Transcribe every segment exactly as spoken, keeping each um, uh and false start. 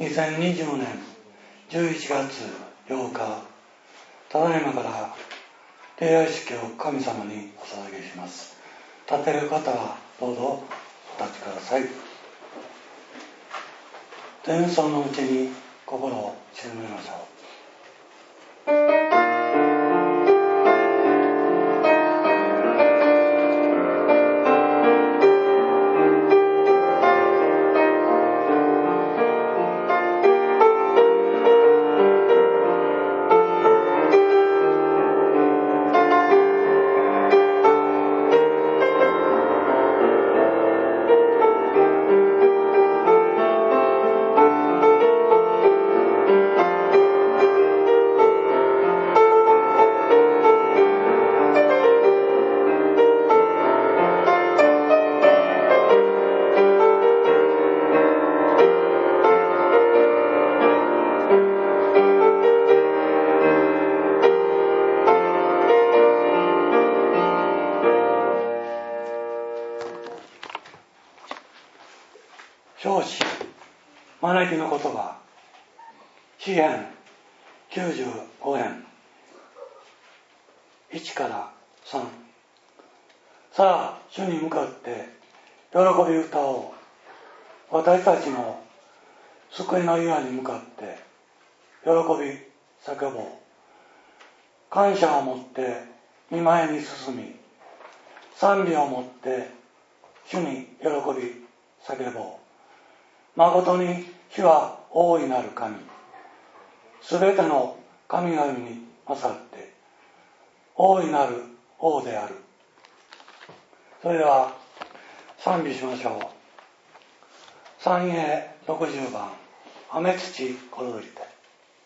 にせんにじゅうねんじゅういちがつようか、ただいまから礼拝式を神様にお捧げします。立てる方はどうぞお立ちください。天尊のうちに心を静めましょう。表紙招きの言葉、詩編きゅうじゅうご編いちからさん。さあ主に向かって喜び歌おう。私たちの救いの岩に向かって喜び叫ぼう。感謝を持って御前に進み、賛美を持って主に喜び叫ぼう。誠に主は大いなる神、すべての神々に勝って大いなる王である。それでは賛美しましょう。三永ろくじゅうばん、雨土ころどりて。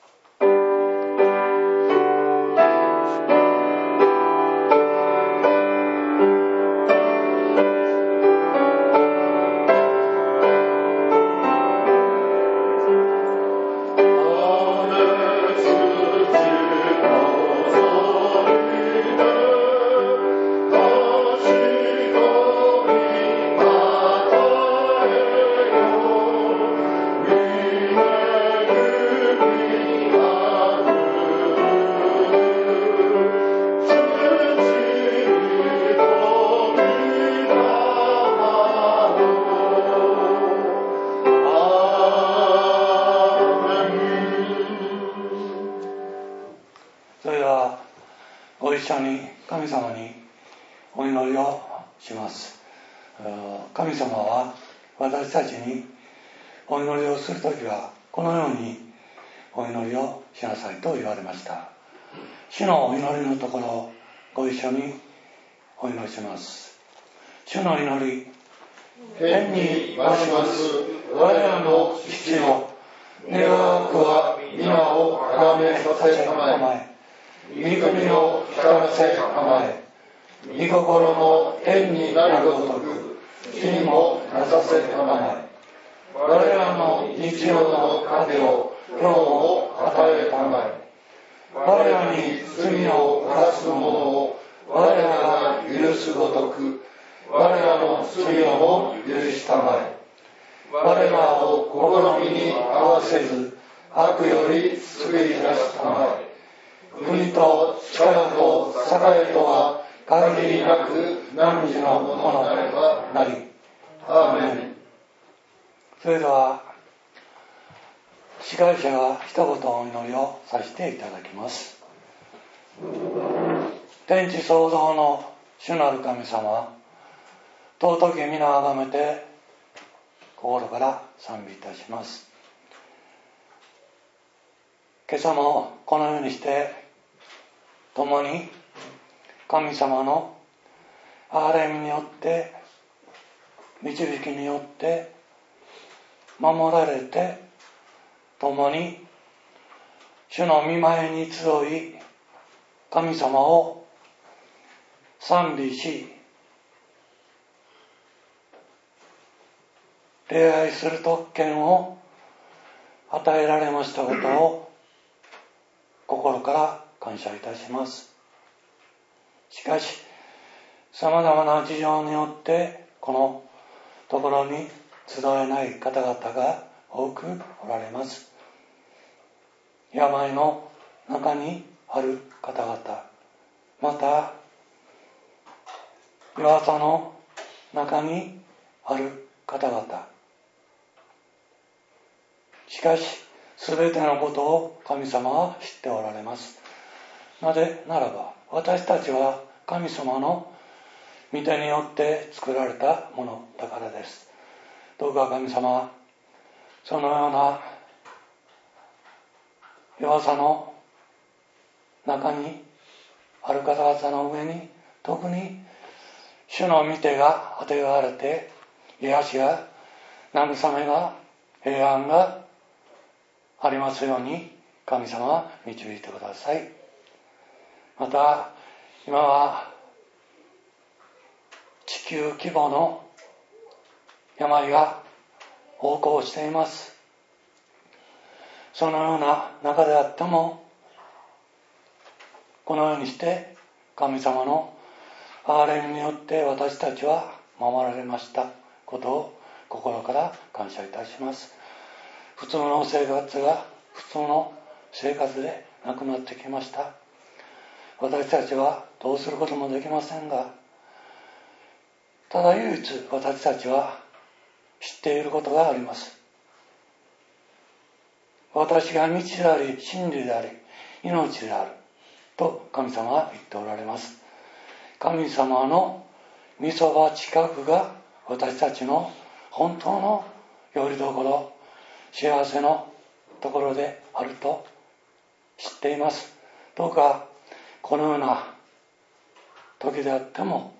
神様にお祈りをします。神様は私たちにお祈りをするときはこのようにお祈りをしなさいと言われました。主のお祈りのところをご一緒にお祈りします。主の祈り、天にまします我らの父よ、願わくは皆をあがめさせたまえ、御国を光らせたまえ、御心の天になるごとく地にもなさせたまえ。我らの日曜の糧を今日も与えたまえ。我らに罪を犯す者を我らが許すごとく我らの罪をも許したまえ。我らを試みに合わせず悪より救い出したまえ。国と力と栄とは限りなく汝のものなればなり。アーメン。それでは司会者が一言お祈りをさせていただきます。天地創造の主なる神様、尊き皆をあがめて心から賛美いたします。今朝もこのようにして共に神様の憐れみによって導きによって守られて共に主の御前に集い神様を賛美し礼拝する特権を与えられましたことを心から感謝いたします。しかしさまざまな事情によってこのところに集えない方々が多くおられます。病の中にある方々、また弱さの中にある方々、しかしすべてのことを神様は知っておられます。なぜならば私たちは神様の御手によって作られたものだからです。どうか神様はそのような弱さの中にある方々の上に特に主の御手が当てられて癒しが慰めが平安がありますように神様は導いてください。また今は地球規模の病が横行しています。そのような中であってもこのようにして神様の憐れみによって私たちは守られましたことを心から感謝いたします。普通の生活が普通の生活でなくなってきました。私たちはどうすることもできませんが、ただ唯一私たちは知っていることがあります。私が道であり真理であり命であると神様は言っておられます。神様の御そば近くが私たちの本当のよりどころ、幸せのところであると知っています。どうかこのような時であっても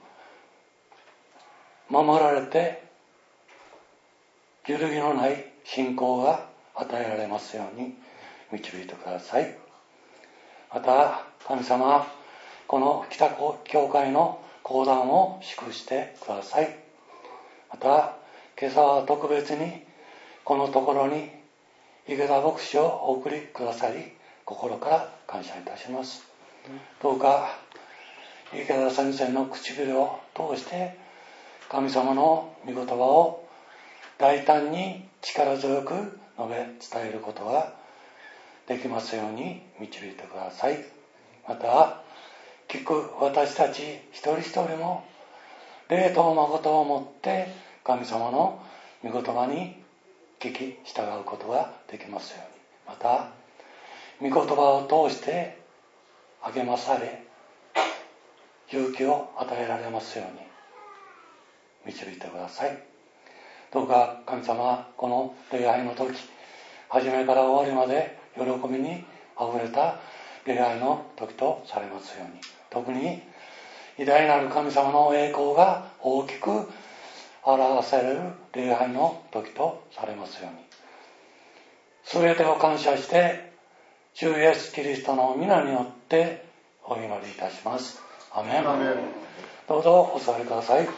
守られて揺るぎのない信仰が与えられますように導いてください。また神様はこの北教会の講談を祝してください。また今朝は特別にこのところに池田牧師をお送りくださり心から感謝いたします。どうか池田先生の唇を通して神様の御言葉を大胆に力強く述べ伝えることができますように導いてください。また聞く私たち一人一人も霊と誠をもって神様の御言葉に聞き従うことができますように、また御言葉を通して励まされ勇気を与えられますように導いてください。どうか神様はこの礼拝の時、初めから終わりまで喜びにあふれた礼拝の時とされますように、特に偉大なる神様の栄光が大きく表される礼拝の時とされますように、すべてを感謝して主イエスキリストの皆によってお祈りいたします。アメン。アメン。どうぞお座りください。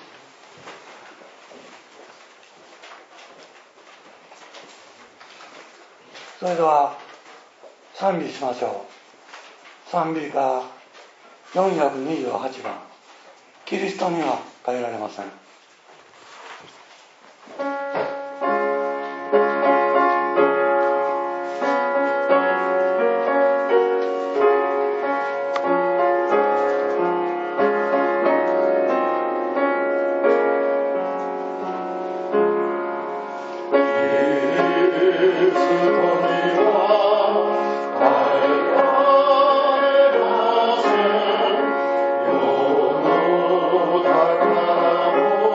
それでは賛美しましょう。賛美歌よんひゃくにじゅうはちばん、キリストには変えられません。 Oh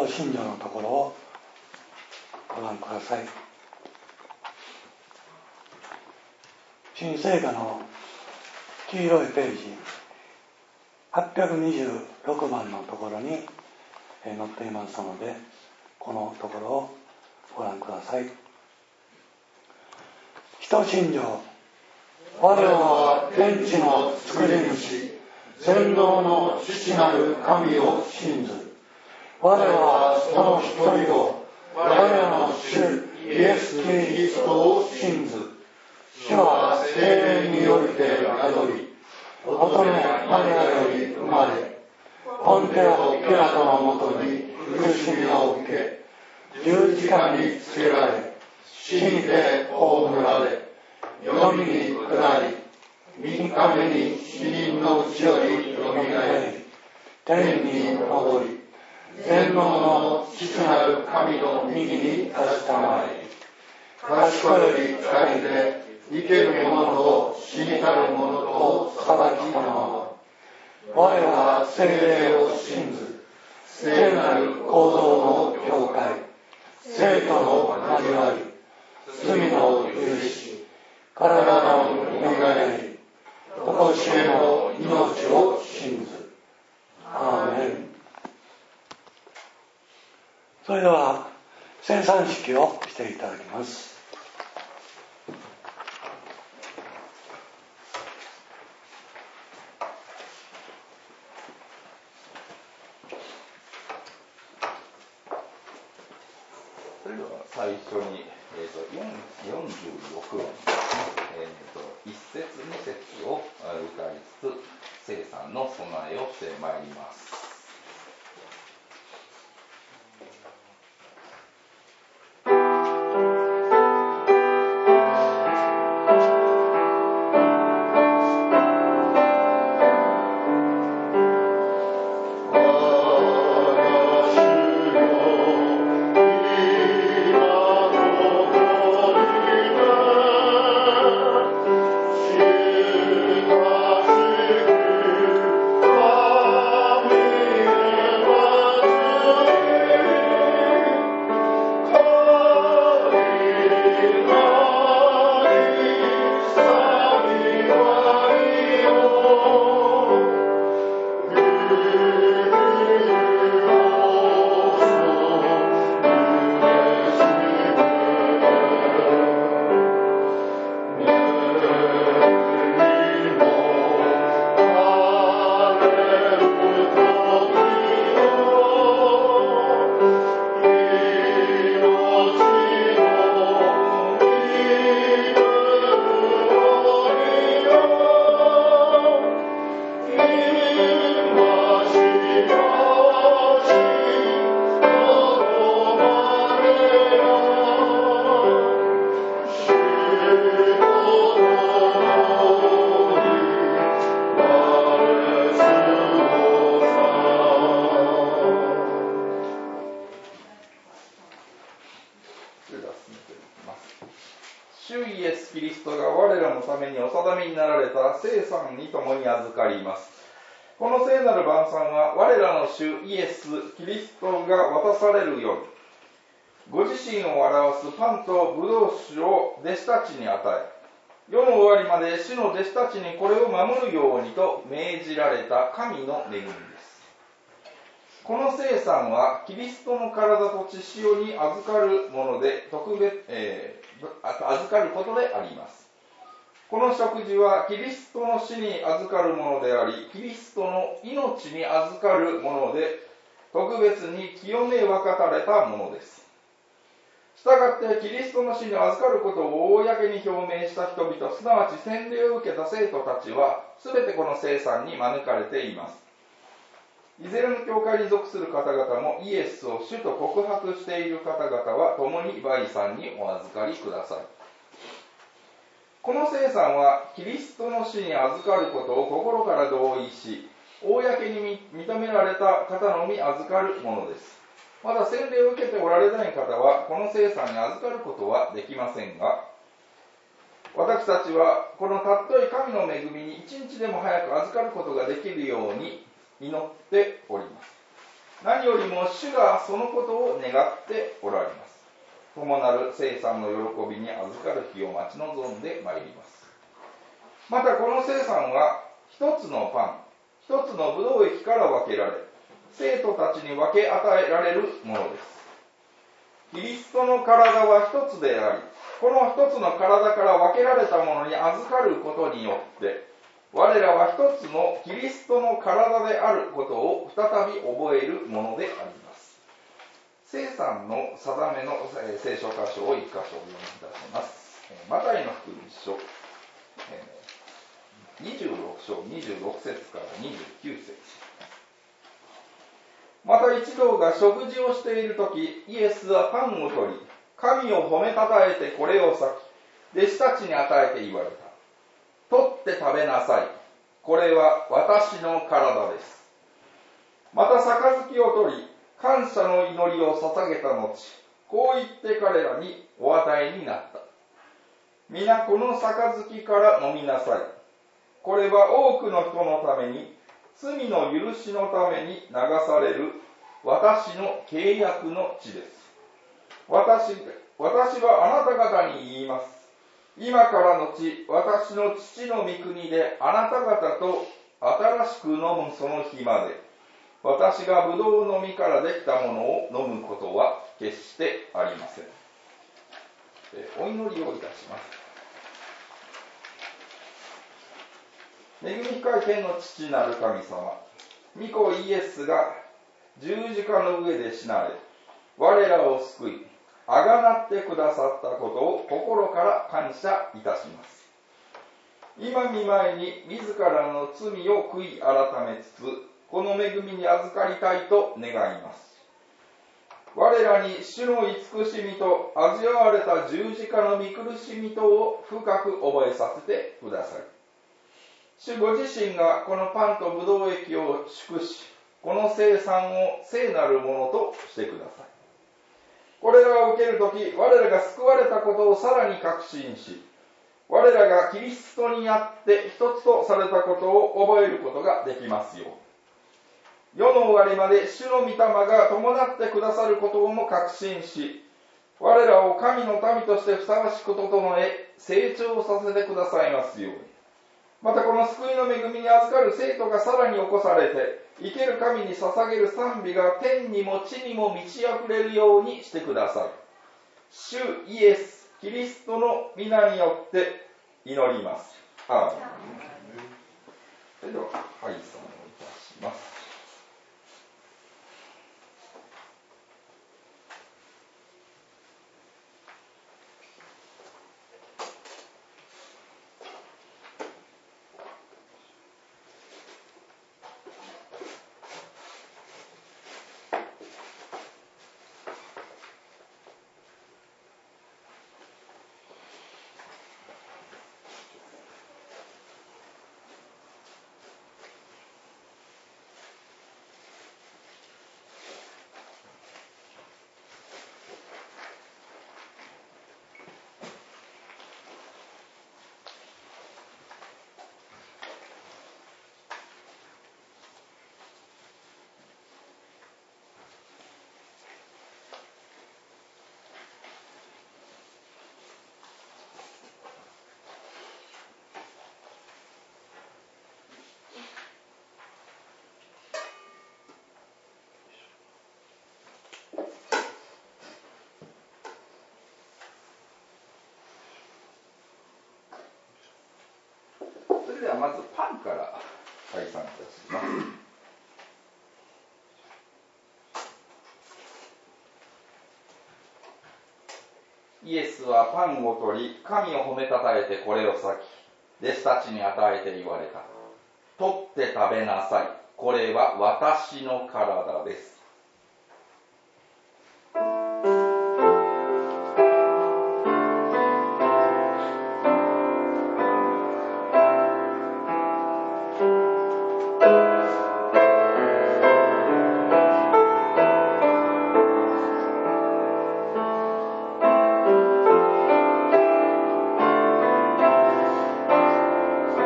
信条のところをご覧ください。新聖歌の黄色いページはっぴゃくにじゅうろくばんのところに載っていますので、このところをご覧ください。人信条、我らは天地の作り主、全能の父なる神を信ず。我らはその一人を、我らの主イエス・キリストを信ず。主は聖霊によりて宿り、乙女マリアより生まれ、ポンテオ・ピラトのもとに苦しみを受け、十字架につけられ、死にて葬られ、読みに下り、三日目に死人のうちよりよみがえり、天に昇り、全能の父なる神の右に立ちたまえ、賢より仕えて、生ける者と死にたる者と裁きたまわ。我らは聖霊を信ず、聖なる構造の教会、生徒の交わり、罪の許し、体のよみがえり、常しえの命を信ず。アーメン。それでは聖餐式をしていただきます。 それでは最初に、えー、とよんじゅうろくばん、えー、といっ節に節を歌いつつ聖餐の備えをしてまいります。主イエス・キリストが我らのためにお定めになられた聖餐に共に預かります。この聖なる晩餐は我らの主イエス・キリストが渡されるように、ご自身を表すパンとブドウ酒を弟子たちに与え、世の終わりまで主の弟子たちにこれを守るようにと命じられた神の恵みです。この聖餐はキリストの体と血潮に預かるもので特別、えー預かることであります。この食事はキリストの死に預かるものであり、キリストの命に預かるもので特別に清め分かたれたものです。したがってキリストの死に預かることを公に表明した人々、すなわち洗礼を受けた生徒たちはすべてこの聖餐に招かれています。いずれの教会に属する方々もイエスを主と告白している方々は共に売餐にお預かりください。この聖餐はキリストの死に預かることを心から同意し、公に認められた方のみ預かるものです。まだ洗礼を受けておられない方はこの聖餐に預かることはできませんが、私たちはこのたっとい神の恵みに一日でも早く預かることができるように祈っております。 何よりも主がそのことを願っておられます。共なる生産の喜びに預かる日を待ち望んでまいります。またこの生産は一つのパン、一つのブドウ液から分けられ、生徒たちに分け与えられるものです。キリストの体は一つであり、この一つの体から分けられたものに預かることによって、我らは一つのキリストの体であることを再び覚えるものであります。聖餐の定めの聖書箇所を一箇所お読みいたします。マタイの福音書にじゅうろく章にじゅうろく節からにじゅうきゅう節。また一同が食事をしているとき、イエスはパンを取り、神を褒めたたえてこれを裂き、弟子たちに与えて言われた。取って食べなさい。これは私の体です。また杯を取り、感謝の祈りを捧げた後、こう言って彼らにお与えになった。皆この杯から飲みなさい。これは多くの人のために、罪の許しのために流される私の契約の地です。私、私はあなた方に言います。今からのち、私の父の御国であなた方と新しく飲むその日まで、私がブドウの実からできたものを飲むことは決してありません。お祈りをいたします。恵み深い天の父なる神様、御子イエスが十字架の上で死なれ、我らを救い、あがなってくださったことを心から感謝いたします。今見舞いに自らの罪を悔い改めつつ、この恵みに預かりたいと願います。我らに主の慈しみと味わわれた十字架の御苦しみとを深く覚えさせてください。主ご自身がこのパンとブドウ液を祝し、この聖餐を聖なるものとしてください。これらを受けるとき、我らが救われたことをさらに確信し、我らがキリストにあって一つとされたことを覚えることができますよう。世の終わりまで主の御霊が伴ってくださることをも確信し、我らを神の民としてふさわしく整え、成長させてくださいますように。またこの救いの恵みに預かる生徒がさらに起こされて、生ける神に捧げる賛美が天にも地にも満ち溢れるようにしてください。主イエス・キリストの皆によって祈ります。アーメン。それでは、拝賛をいたします。それではまずパンから拝賛いたします。イエスはパンを取り、神を褒めたたえてこれを裂き、弟子たちに与えて言われた。取って食べなさい。これは私の体です。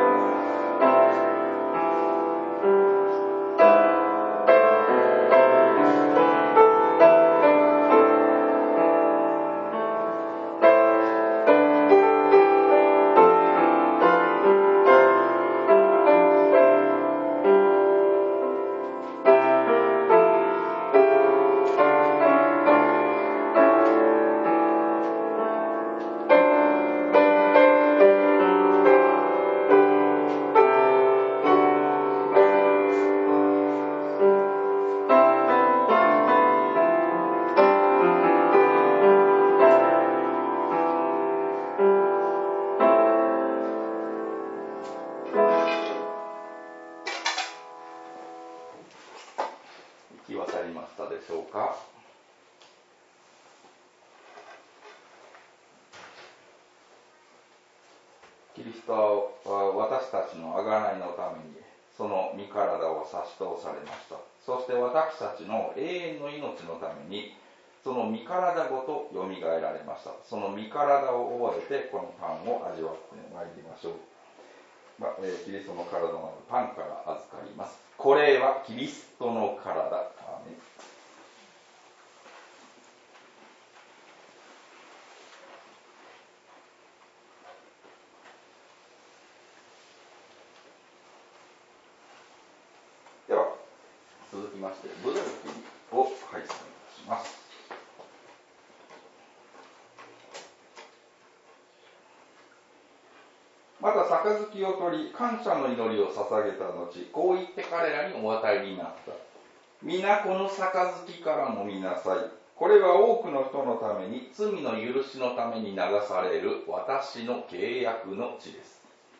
「 キリストは私たちの贖いのためにその身体を差し通されました。そして私たちの永遠の命のためにその身体ごとよみがえられました。その身体を覚えてこのパンを味わってまいりましょう。まあえー、キリストの体のパンから預かります。これはキリストの体。アーメン。では続きましてブドウキを拝見いたします。また杯を取り感謝の祈りを捧げた後、こう言って彼らにお与えになった。皆この杯から飲みなさい。これは多くの人のために罪の許しのために流される私の契約の血です。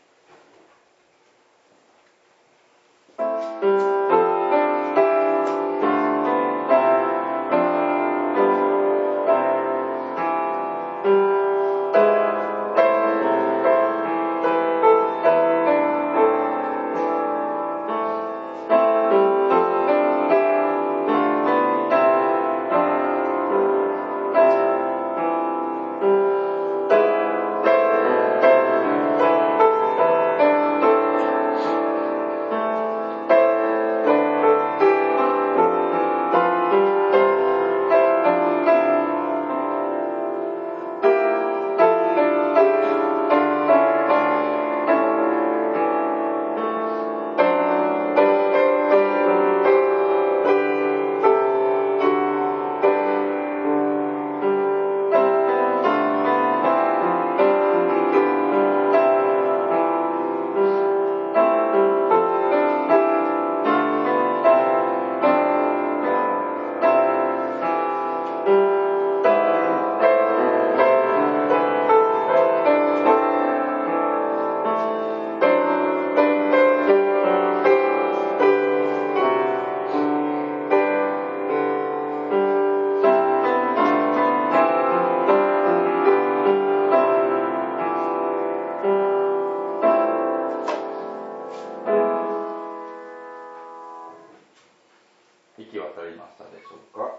行き渡りましたでしょうか。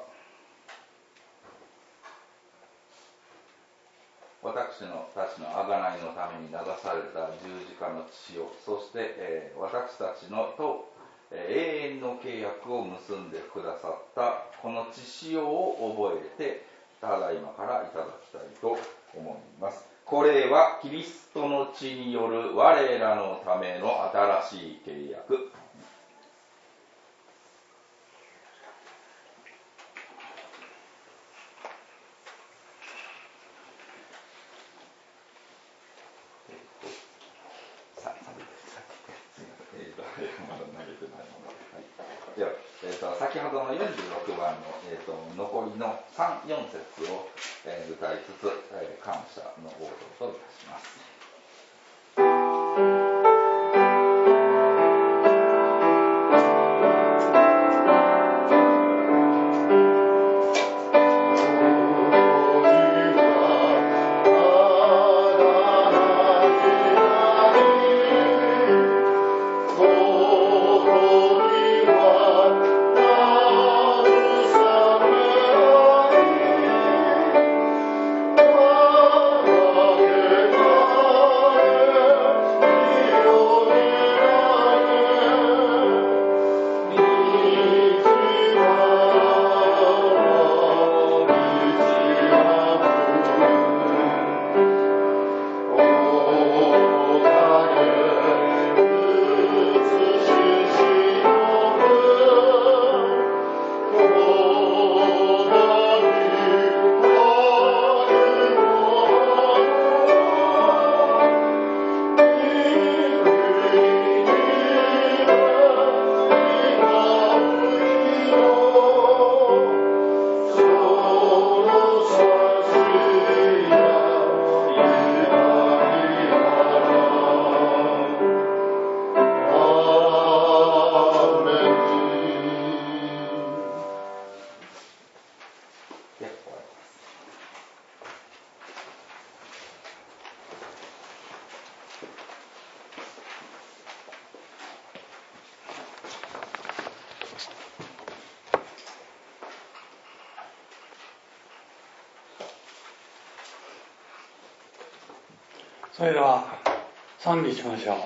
私のたちの贖いのために流された十字架の血を、そして、えー、私たちのと、えー、永遠の契約を結んでくださったこの血潮を覚えてただいまからいただきたいと思います。これはキリストの血による我らのための新しい契約。では、えー、と先ほどのよんじゅうろくばんの、えー、と残りのさん、よん節を、えー、歌いつつ、えー、感謝の応答といたします。 Oh それでは賛美しましょう。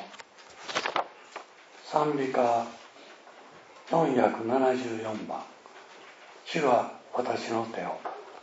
賛美歌よんひゃくななじゅうよんばん、主は私の手を。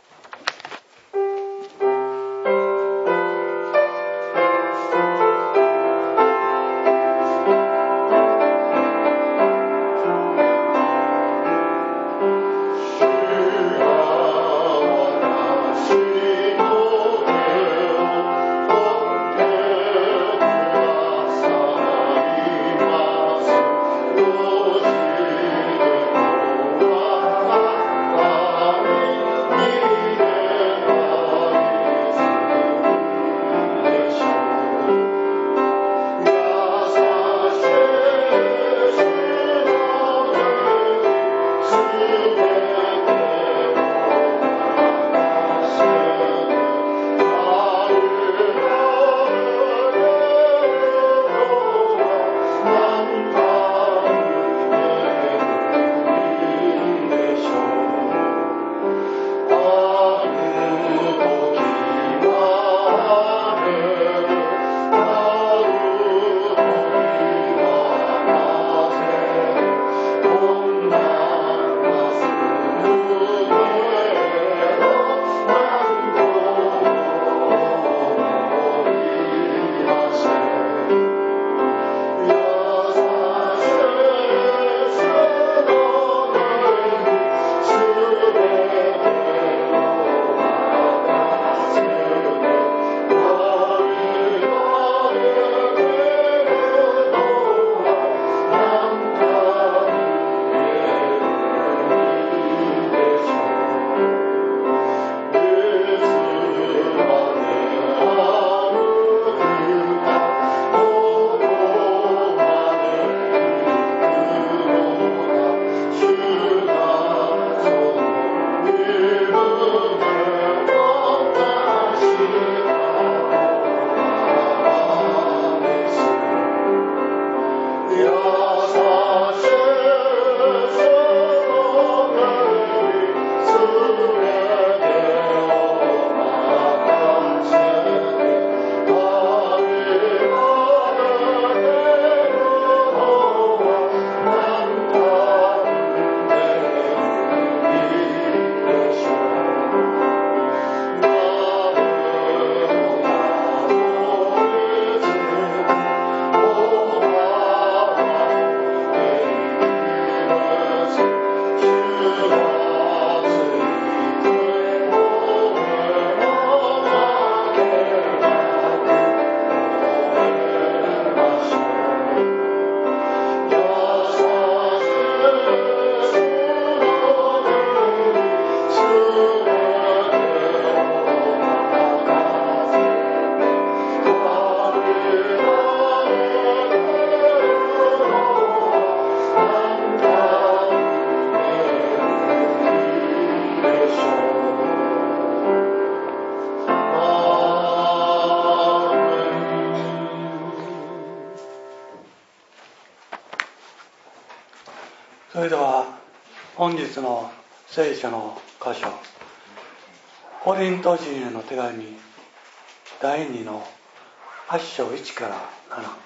それでは本日の聖書の箇所、コリント人への手紙だいにのはち章いちからなな。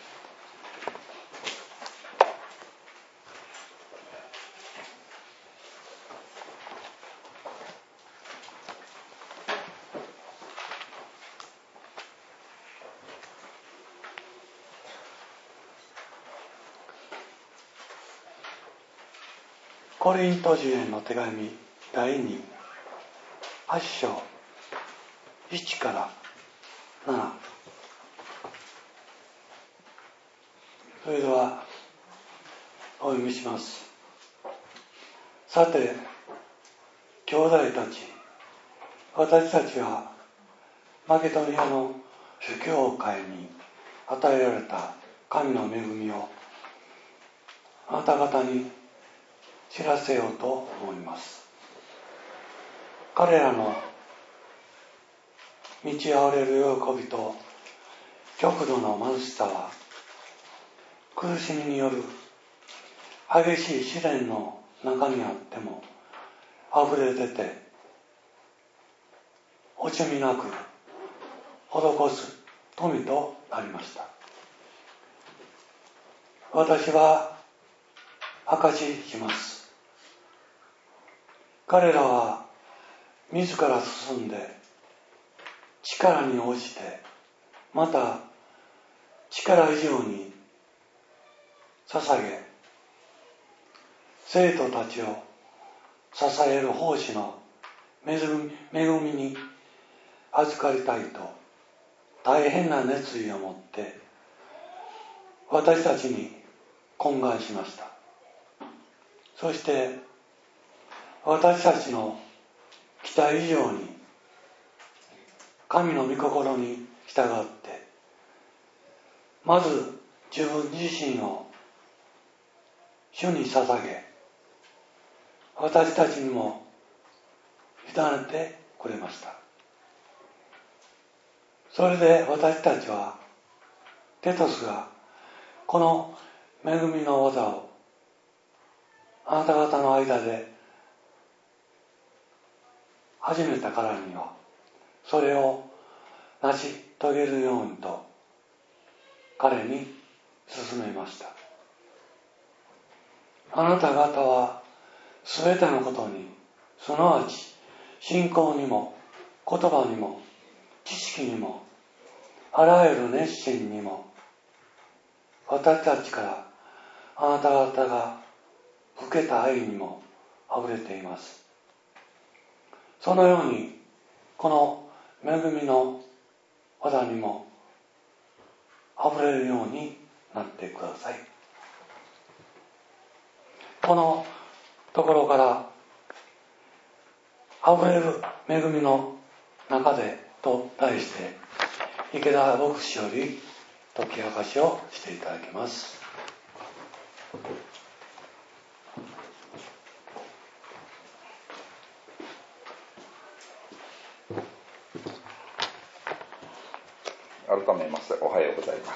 コリント人への手紙だいに、はち章いちからなな。それではお読みします。さて、兄弟たち、私たちはマケドニアの諸教会に与えられた神の恵みをあなた方に知らせようと思います。彼らの満ち溢れる喜びと極度の貧しさは、苦しみによる激しい試練の中にあっても溢れ出て、惜しみなく施す富となりました。私は証しします。彼らは自ら進んで力に応じて、また力以上に捧げ、生徒たちを支える奉仕の恵みに預かりたいと大変な熱意を持って私たちに懇願しました。そして私たちの期待以上に神の御心に従ってまず自分自身を主に捧げ、私たちにも委ねてくれました。それで私たちはテトスがこの恵みの技をあなた方の間で始めたからにはそれを成し遂げるようにと彼に勧めました。あなた方はすべてのことに、すなわち信仰にも言葉にも知識にもあらゆる熱心にも私たちからあなた方が受けた愛にもあふれています。そのようにこの恵みの技にもあふれるようになってください。このところからあふれる恵みの中でと題して池田牧師より解き明かしをしていただきます。 改めましておはようございます。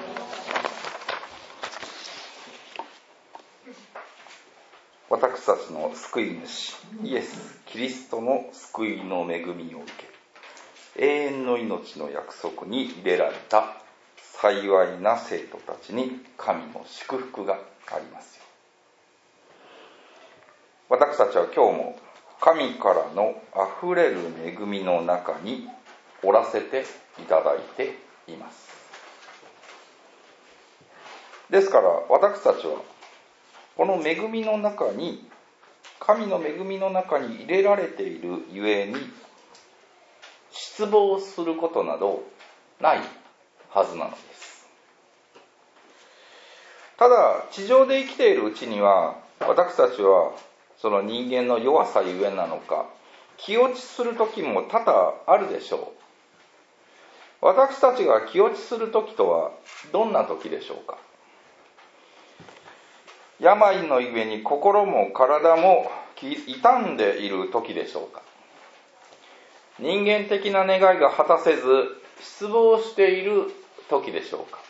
私たちの救い主イエス・キリストの救いの恵みを受け、永遠の命の約束に入れられた幸いな生徒たちに神の祝福がありますよ。私たちは今日も神からのあふれる恵みの中におらせていただいています。ですから私たちはこの恵みの中に、神の恵みの中に入れられているゆえに失望することなどないはずなのです。ただ地上で生きているうちには私たちはその人間の弱さゆえなのか気落ちする時も多々あるでしょう。私たちが気落ちする時とはどんな時でしょうか。病のゆえに心も体も傷んでいる時でしょうか。人間的な願いが果たせず失望している時でしょうか。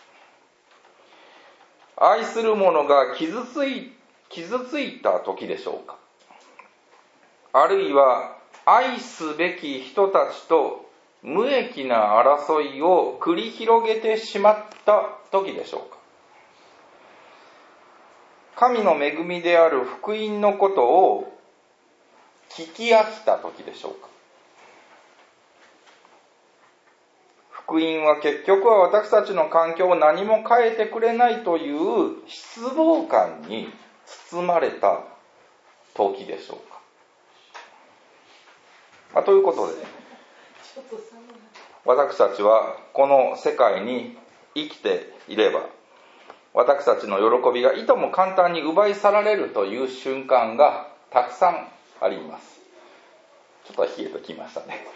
愛する者が傷つい、傷ついた時でしょうか。あるいは愛すべき人たちと無益な争いを繰り広げてしまった時でしょうか。神の恵みである福音のことを聞き飽きた時でしょうか。福音は結局は私たちの環境を何も変えてくれないという失望感に包まれた時でしょうか。まあ、ということで私たちはこの世界に生きていれば私たちの喜びがいとも簡単に奪い去られるという瞬間がたくさんあります。ちょっと冷えてきましたね。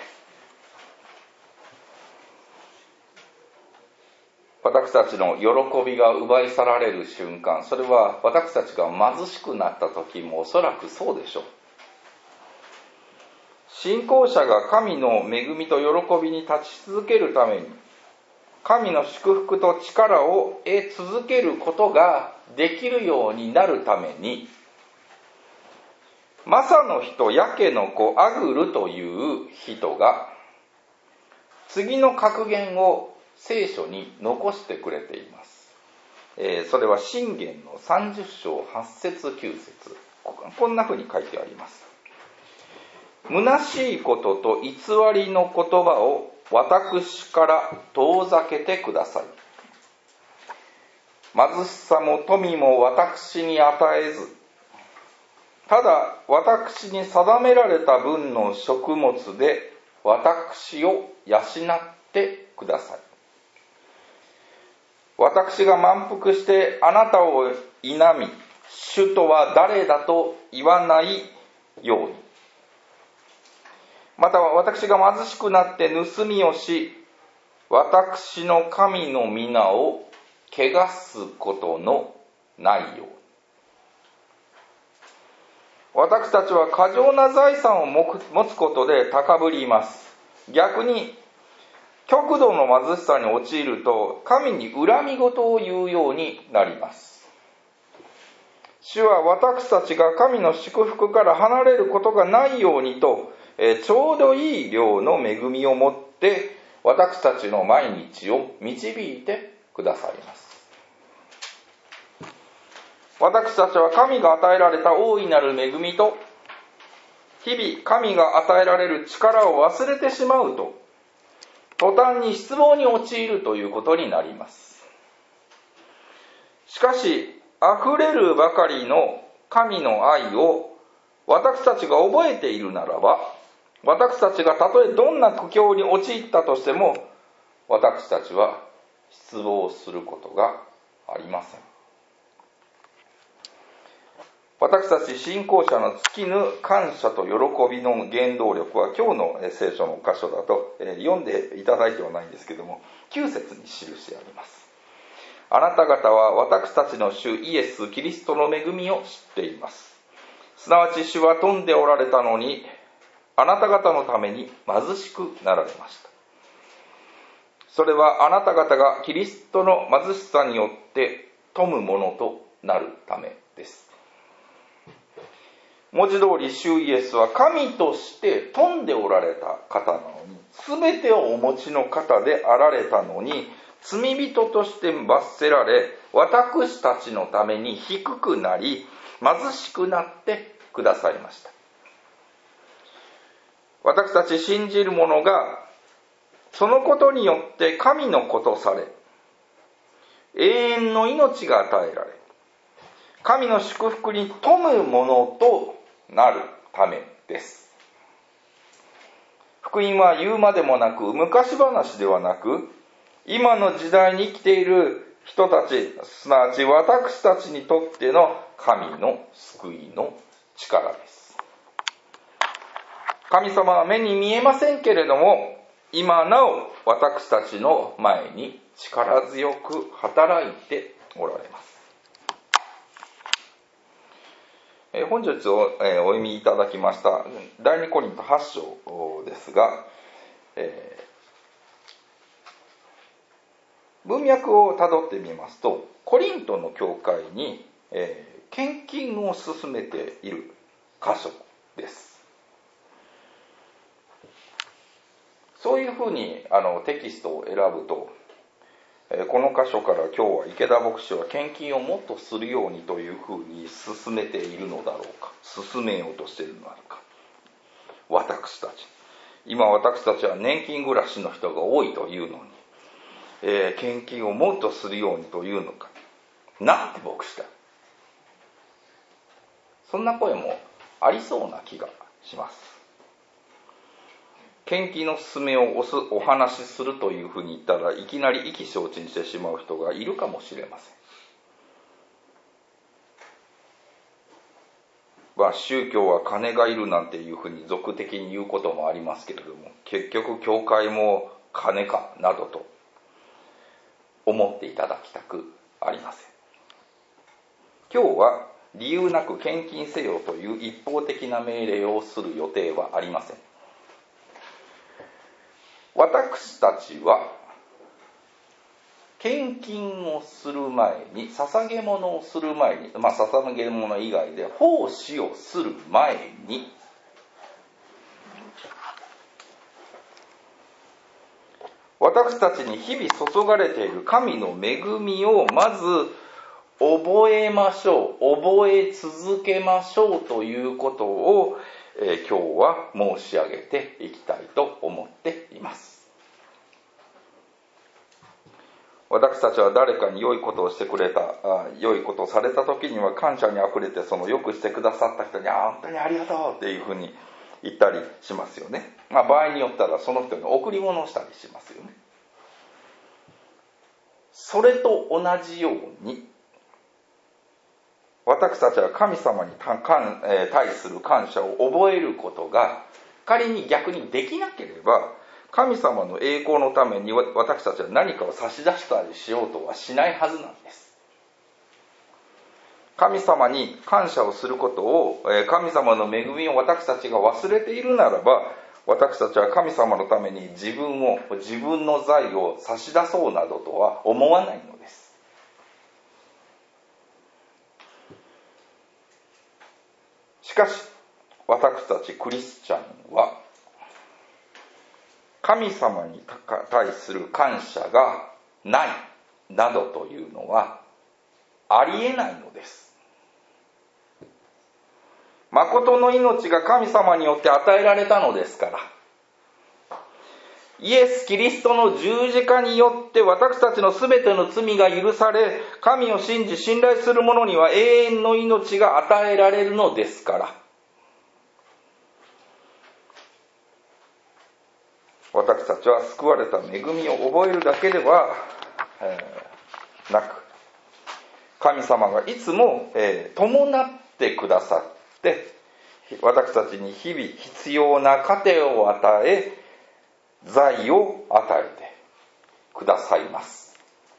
私たちの喜びが奪い去られる瞬間、それは私たちが貧しくなった時もおそらくそうでしょう。信仰者が神の恵みと喜びに立ち続けるために神の祝福と力を得続けることができるようになるために、マサの人ヤケの子アグルという人が次の格言を聖書に残してくれています。えー、それは箴言のさんじゅっ章はち節きゅう節、こんな風に書いてあります。虚しいことと偽りの言葉を私から遠ざけてください。貧しさも富も私に与えず、ただ私に定められた分の食物で私を養ってください。私が満腹してあなたを否み、主とは誰だと言わないように。また私が貧しくなって盗みをし、私の神の皆を汚すことのないように。私たちは過剰な財産を持つことで高ぶります。逆に極度の貧しさに陥ると神に恨み事を言うようになります。主は私たちが神の祝福から離れることがないようにと、えー、ちょうどいい量の恵みを持って私たちの毎日を導いてくださいます。私たちは神が与えられた大いなる恵みと、日々神が与えられる力を忘れてしまうと、途端に失望に陥るということになります。しかし、溢れるばかりの神の愛を私たちが覚えているならば、私たちがたとえどんな苦境に陥ったとしても、私たちは失望することがありません。私たち信仰者の尽きぬ感謝と喜びの原動力は今日の聖書の箇所だと読んでいただいてはないんですけども、きゅう節に記してあります。あなた方は私たちの主イエス・キリストの恵みを知っています。すなわち主は富んでおられたのに、あなた方のために貧しくなられました。それはあなた方がキリストの貧しさによって富むものとなるためです。文字通り主イエスは神として富んでおられた方なのに、すべてをお持ちの方であられたのに、罪人として罰せられ、私たちのために低くなり、貧しくなってくださいました。私たち信じる者が、そのことによって神の子とされ、永遠の命が与えられ、神の祝福に富むものとなるためです。福音は言うまでもなく、昔話ではなく、今の時代に生きている人たち、すなわち私たちにとっての神の救いの力です。神様は目に見えませんけれども、今なお私たちの前に力強く働いておられます。本日をお読みいただきました第二コリントはち章ですが、文脈をたどってみますと、コリントの教会に献金を進めている箇所です。そういうふうにあのテキストを選ぶと、この箇所から今日は池田牧師は献金をもっとするようにというふうに進めているのだろうか、進めようとしているのだろうか。私たち、今私たちは年金暮らしの人が多いというのに、えー、献金をもっとするようにというのか、なんて牧師だ。そんな声もありそうな気がします。献金の勧めをお話しするというふうに言ったら、いきなり意気消沈してしまう人がいるかもしれません。まあ、宗教は金がいるなんていうふうに俗的に言うこともありますけれども、結局教会も金かなどと思っていただきたくありません。今日は理由なく献金せよという一方的な命令をする予定はありません。私たちは献金をする前に、捧げ物をする前に、まあ捧げ物以外で奉仕をする前に、 私たちに日々注がれている神の恵みをまず覚えましょう、覚え続けましょうということを、えー、今日は申し上げていきたいと思っています。私たちは誰かに良いことをしてくれた、あ良いことをされた時には感謝にあふれて、そのよくしてくださった人にあ本当にありがとうっていうふうに言ったりしますよね。まあ、場合によったらその人に贈り物をしたりしますよね。それと同じように私たちは神様に対する感謝を覚えることが仮に逆にできなければ、神様の栄光のために私たちは何かを差し出したりしようとはしないはずなんです。神様に感謝をすることを、神様の恵みを私たちが忘れているならば、私たちは神様のために自分を、自分の財を差し出そうなどとは思わないのです。しかし、私たちクリスチャンは、神様に対する感謝がないなどというのはありえないのです。誠の命が神様によって与えられたのですから、イエス・キリストの十字架によって私たちのすべての罪が許され、神を信じ信頼する者には永遠の命が与えられるのですから、私たちは救われた恵みを覚えるだけでは、えー、なく、神様がいつも、えー、伴ってくださって、私たちに日々必要な糧を与え、財を与えてくださいます。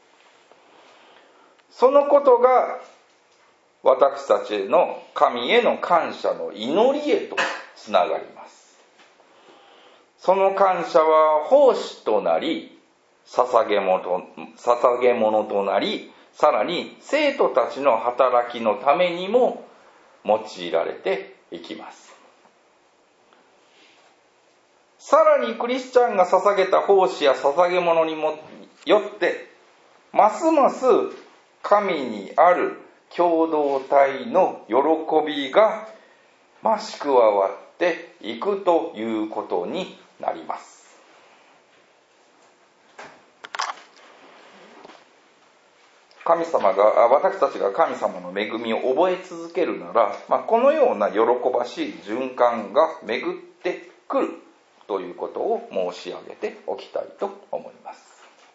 そのことが私たちの神への感謝の祈りへとつながります。その感謝は奉仕となり、捧げ物と、捧げ物となり、さらに生徒たちの働きのためにも用いられていきます。さらにクリスチャンが捧げた奉仕や捧げ物にもよって、ますます神にある共同体の喜びが増し加わっていくということになります。神様が、私たちが神様の恵みを覚え続けるなら、まあ、このような喜ばしい循環が巡ってくるということを申し上げておきたいと思います。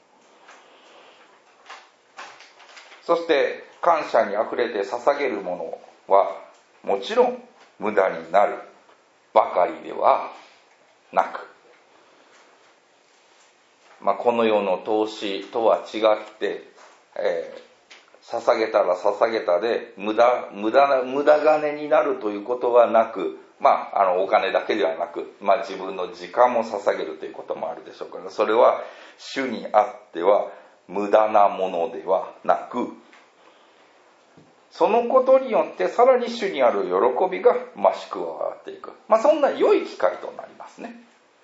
そして感謝にあふれて捧げるものはもちろん無駄になるばかりではなく、まあ、この世の投資とは違って、えー、捧げたら捧げたで無駄、無駄な、無駄金になるということはなく、まあ、あのお金だけではなく、まあ、自分の時間も捧げるということもあるでしょうから、それは主にあっては無駄なものではなく、そのことによってさらに主にある喜びが増し加わっていく、まあ、そんな良い機会となりますね。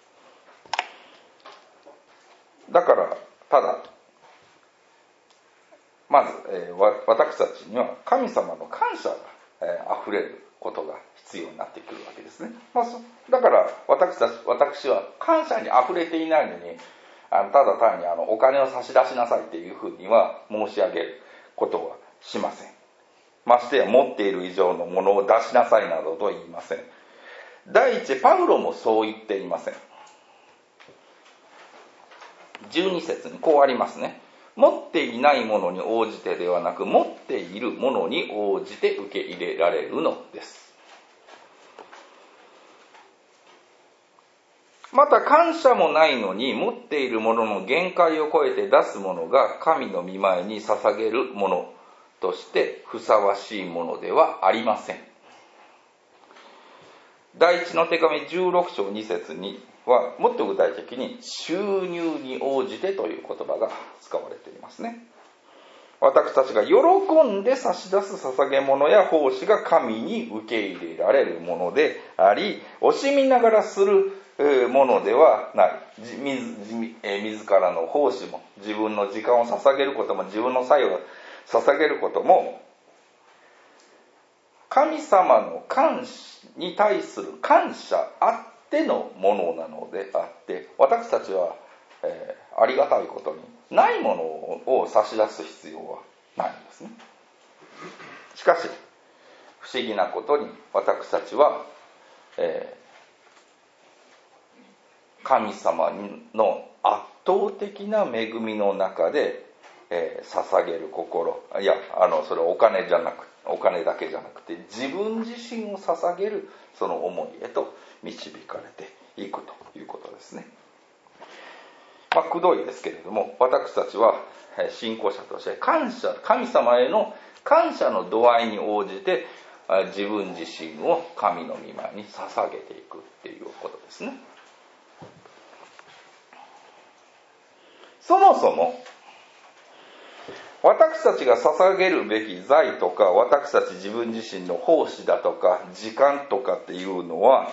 だからただまず、えー、私たちには神様の感謝が、えー、溢れることが必要になってくるわけですね。まあ、だから私たち私は感謝に溢れていないのに、あのただ単にあのお金を差し出しなさいっていうふうには申し上げることはしません。ましてや持っている以上のものを出しなさいなどと言いません。第一、パウロもそう言っていません。じゅうに節にこうありますね。持っていないものに応じてではなく、持っているものに応じて受け入れられるのです。また感謝もないのに、持っているものの限界を超えて出すものが神の御前に捧げるものとしてふさわしいものではありません。第一の手紙じゅうろく章に節にはもっと具体的に収入に応じてという言葉が使われていますね。私たちが喜んで差し出す捧げ物や奉仕が神に受け入れられるものであり、惜しみながらするものではない。自, 自, 自らの奉仕も、自分の時間を捧げることも、自分の祭を捧げることも、神様の感謝に対する感謝あってのものなのであって、私たちは、えー、ありがたいことにないものを差し出す必要はないんですね。しかし不思議なことに私たちは、えー、神様の圧倒的な恵みの中で、えー、捧げる心、いやあのそれはお金じゃなくお金だけじゃなくて自分自身を捧げるその思いへと導かれていくということですね。まあ、くどいですけれども、私たちは信仰者として感謝、神様への感謝の度合いに応じて自分自身を神の御前に捧げていくっていうことですね。そもそも私たちが捧げるべき財とか、私たち自分自身の奉仕だとか時間とかっていうのは、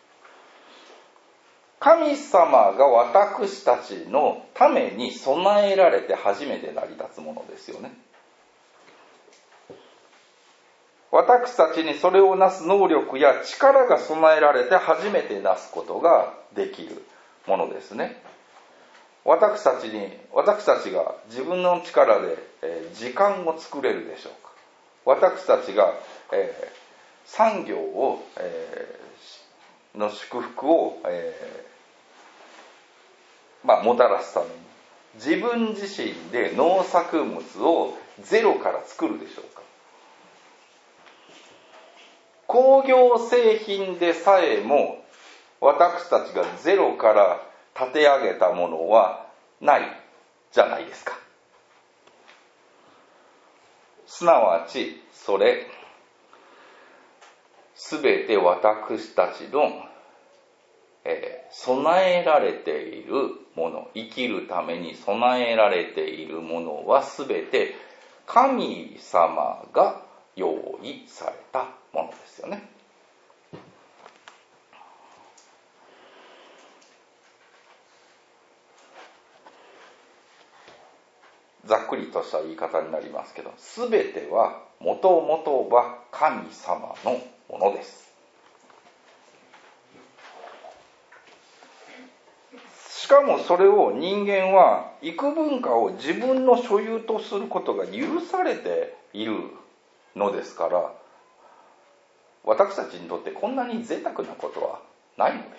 神様が私たちのために備えられて初めて成り立つものですよね。私たちにそれをなす能力や力が備えられて初めてなすことができるものですね。私たちに、私たちが自分の力で、えー、時間を作れるでしょうか。私たちが、えー、産業を、えー、の祝福を、えーまあ、もたらすために自分自身で農作物をゼロから作るでしょうか。工業製品でさえも私たちがゼロから立て上げたものはないじゃないですか。すなわちそれすべて私たちの、えー、備えられているもの、生きるために備えられているものはすべて神様が用意されたものですよね。ざっくりとした言い方になりますけど、すべてはもともとは神様のものです。しかもそれを人間は幾分かを自分の所有とすることが許されているのですから、私たちにとってこんなに贅沢なことはないのです。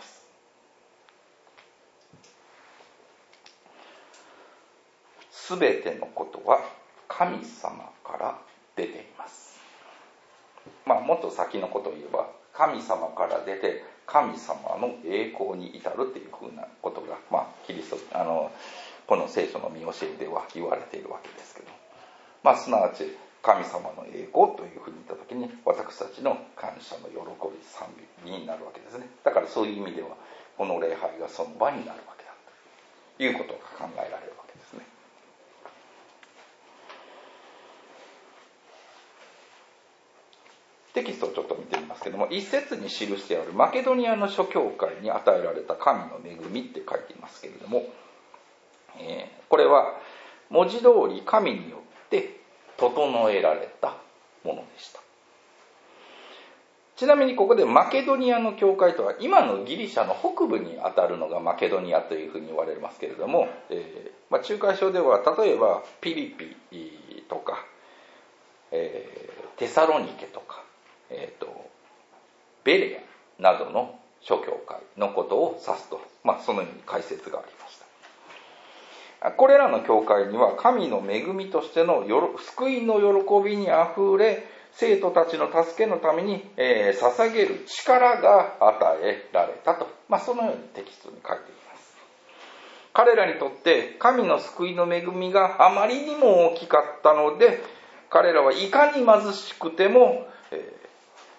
すべてのことは神様から出ています。まあもっと先のことを言えば、神様から出て神様の栄光に至るというふうなことが、まあキリストあのこの聖書の見教えでは言われているわけですけど、まあすなわち神様の栄光というふうに言ったときに、私たちの感謝の喜び賛美になるわけですね。だからそういう意味ではこの礼拝がその場になるわけだということが考えられるわけですね。テキストをちょっと見てみますけども、一節に記してあるマケドニアの諸教会に与えられた神の恵みって書いていますけれども、えー、これは文字通り神によって整えられたものでした。ちなみにここでマケドニアの教会とは今のギリシャの北部にあたるのがマケドニアというふうに言われますけれども、えーまあ、仲介書では例えばピリピとか、えー、テサロニケとか、えー、とベレアなどの諸教会のことを指すと、まあ、そのように解説がありました。これらの教会には神の恵みとしての救いの喜びにあふれ、生徒たちの助けのために、えー、捧げる力が与えられたと、まあ、そのようにテキストに書いています。彼らにとって神の救いの恵みがあまりにも大きかったので、彼らはいかに貧しくても、えー、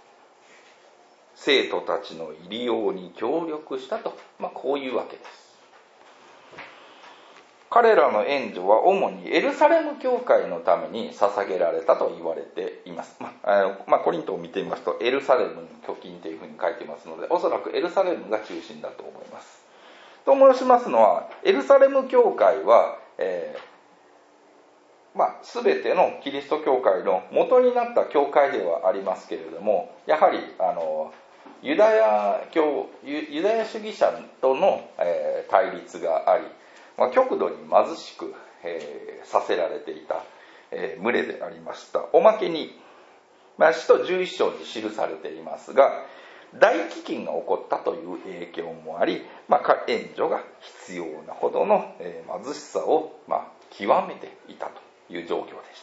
生徒たちの入り用に協力したと、まあ、こういうわけです。 彼らの援助は主にエルサレム教会のために捧げられたと言われています。まあまあ、コリントを見てみますとエルサレムの拠金というふうに書いてますので、おそらくエルサレムが中心だと思います。と申しますのは、エルサレム教会は、えーまあ、全てのキリスト教会の元になった教会ではありますけれども、やはりあのユダヤ教ユダヤ主義者との、えー、対立があり、まあ、極度に貧しく、えー、させられていた、えー、群れでありました。おまけに、まあ、使徒じゅういっ章に記されていますが、大飢饉が起こったという影響もあり、まあ、援助が必要なほどの、えー、貧しさを、まあ、極めていたという状況でした。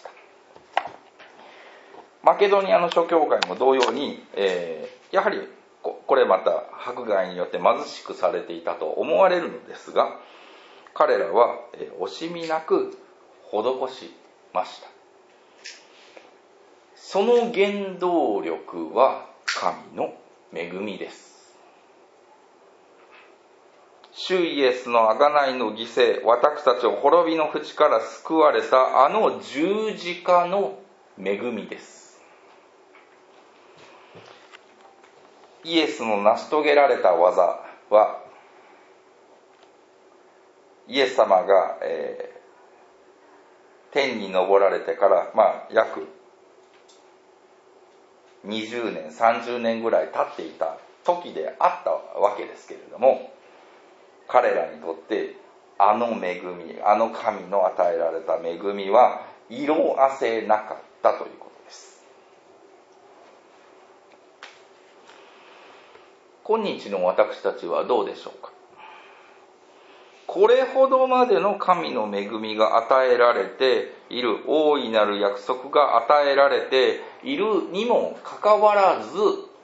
マケドニアの諸教会も同様に、えー、やはりこれまた迫害によって貧しくされていたと思われるのですが、彼らは惜しみなく施しました。その原動力は神の恵みです。主イエスの贖いの犠牲、私たちを滅びの淵から救われたあの十字架の恵みです。イエスの成し遂げられた技は、イエス様が、えー、天に昇られてから、まあ、約にじゅうねんさんじゅうねんぐらい経っていた時であったわけですけれども、彼らにとってあの恵み、あの神の与えられた恵みは色あせなかったということです。今日の私たちはどうでしょうか。これほどまでの神の恵みが与えられている、大いなる約束が与えられているにもかかわらず、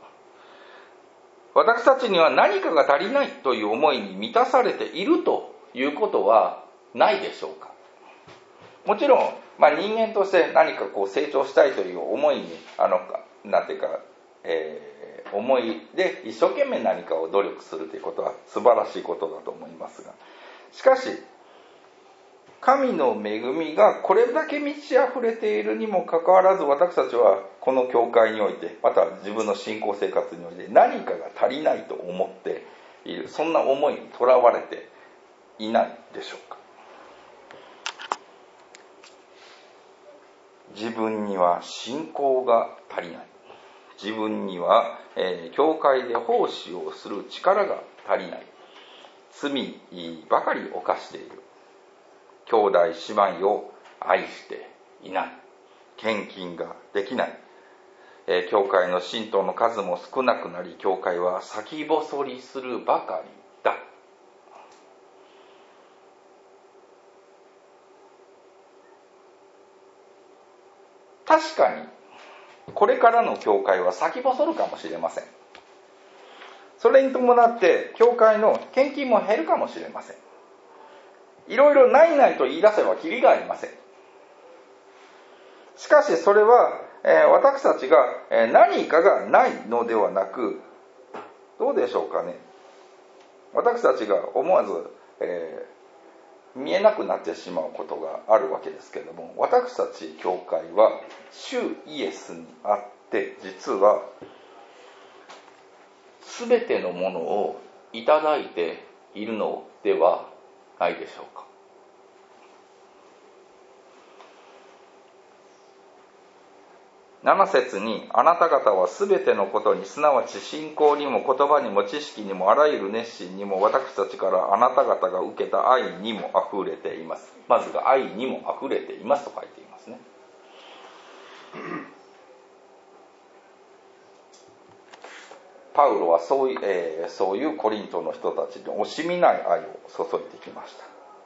私たちには何かが足りないという思いに満たされているということはないでしょうか。もちろん、まあ、人間として何かこう成長したいという思いにあのなんていうか、えー、思いで一生懸命何かを努力するということは素晴らしいことだと思いますが、しかし神の恵みがこれだけ満ち溢れているにもかかわらず、私たちはこの教会において、また自分の信仰生活において何かが足りないと思っている、そんな思いにとらわれていないでしょうか。自分には信仰が足りない、自分には、えー、教会で奉仕をする力が足りない、罪ばかり犯している、兄弟姉妹を愛していない、献金ができない、えー、教会の信徒の数も少なくなり、教会は先細りするばかりだ。確かにこれからの教会は先細るかもしれません。それに伴って教会の献金も減るかもしれません。いろいろないないと言い出せばキリがありません。しかしそれは、えー、私たちが、えー、何かがないのではなく、どうでしょうかね、私たちが思わず、えー、見えなくなってしまうことがあるわけですけれども、私たち教会は主イエスにあって実は全てのものをいただいているのではないでしょうか。なな節に、あなた方はすべてのことに、すなわち信仰にも言葉にも知識にもあらゆる熱心にも、私たちからあなた方が受けた愛にもあふれています。まずが愛にもあふれていますと書いていますね。パウロはそういう、えー、そういうコリントの人たちに惜しみない愛を注いできました。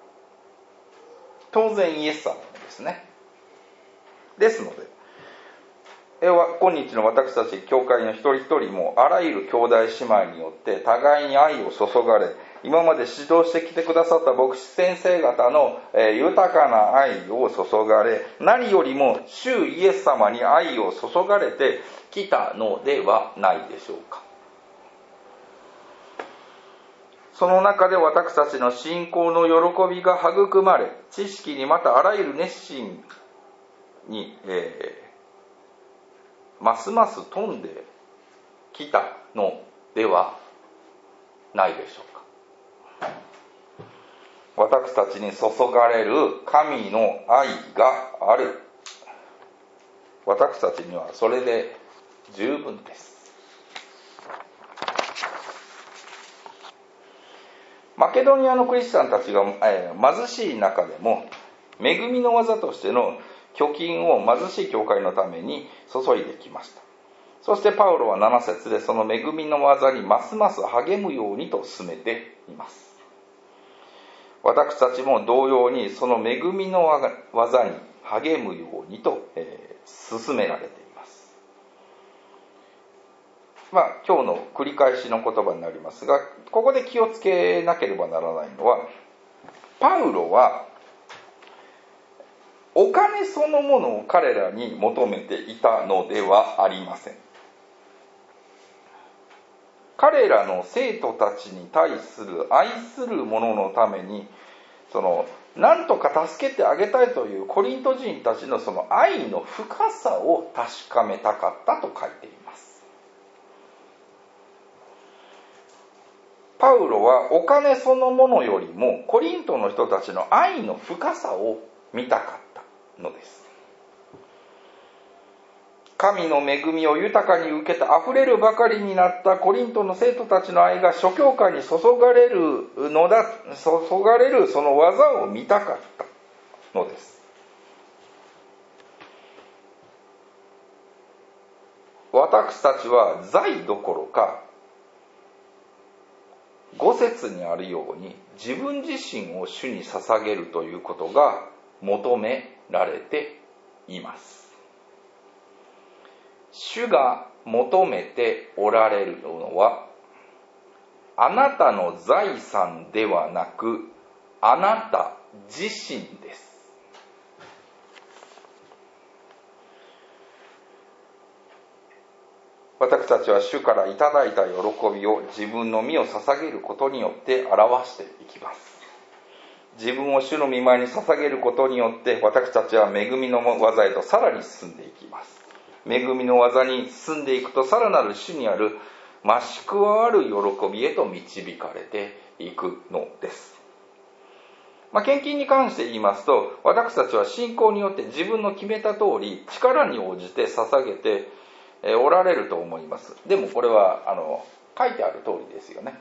当然イエス様ですね。ですので、今日の私たち教会の一人一人もあらゆる兄弟姉妹によって互いに愛を注がれ、今まで指導してきてくださった牧師先生方の豊かな愛を注がれ、何よりも主イエス様に愛を注がれてきたのではないでしょうか。 その中で私たちの信仰の喜びが育まれ、知識にまたあらゆる熱心に、えー、ますます富んできたのではないでしょうか。私たちに注がれる神の愛がある。私たちにはそれで十分です。マケドニアのクリスチャンたちが、えー、貧しい中でも恵みの技としての貯金を貧しい教会のために注いできました。そしてパウロはなな節でその恵みの技にますます励むようにと進めています。私たちも同様にその恵みの技に励むようにと、えー、進められています。まあ今日の繰り返しの言葉になりますが、ここで気をつけなければならないのは、パウロはお金そのものを彼らに求めていたのではありません。彼らの生徒たちに対する愛する者のために、その何とか助けてあげたいというコリント人たちのその愛の深さを確かめたかったと書いています。パウロはお金そのものよりもコリントの人たちの愛の深さを見たかったのです。神の恵みを豊かに受けてあふれるばかりになったコリントの生徒たちの愛が諸教会に注がれるのだ、注がれるその技を見たかったのです。私たちは財どころか、ご節にあるように自分自身を主に捧げるということが求められています。主が求めておられるのは、あなたの財産ではなく、あなた自身です。私たちは主からいただいた喜びを自分の身を捧げることによって表していきます。自分を主の御前に捧げることによって私たちは恵みの技へとさらに進んでいきます。恵みの技に進んでいくと、さらなる主にある増し加わる喜びへと導かれていくのです。まあ、献金に関して言いますと、私たちは信仰によって自分の決めた通り力に応じて捧げておられると思います。でもこれはあの書いてある通りですよね。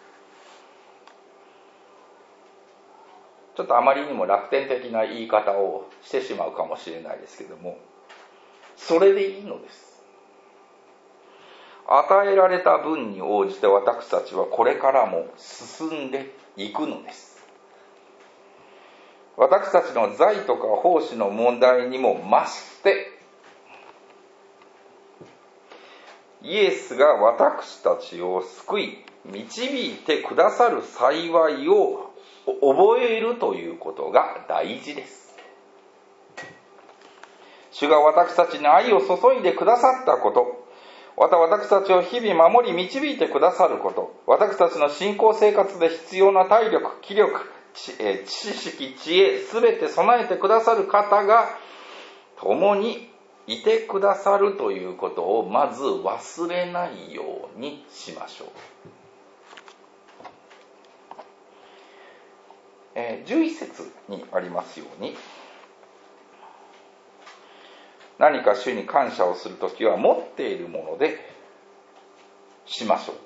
ちょっとあまりにも楽天的な言い方をしてしまうかもしれないですけども、それでいいのです。与えられた分に応じて私たちはこれからも進んでいくのです。私たちの財とか奉仕の問題にも増してイエスが私たちを救い導いてくださる幸いを覚えるということが大事です。主が私たちに愛を注いでくださったこと、また私たちを日々守り導いてくださること、私たちの信仰生活で必要な体力、気力、知識、知恵、すべて備えてくださる方が共にいてくださるということをまず忘れないようにしましょう。えー、じゅういち節にありますように、何か主に感謝をするときは持っているものでしましょう。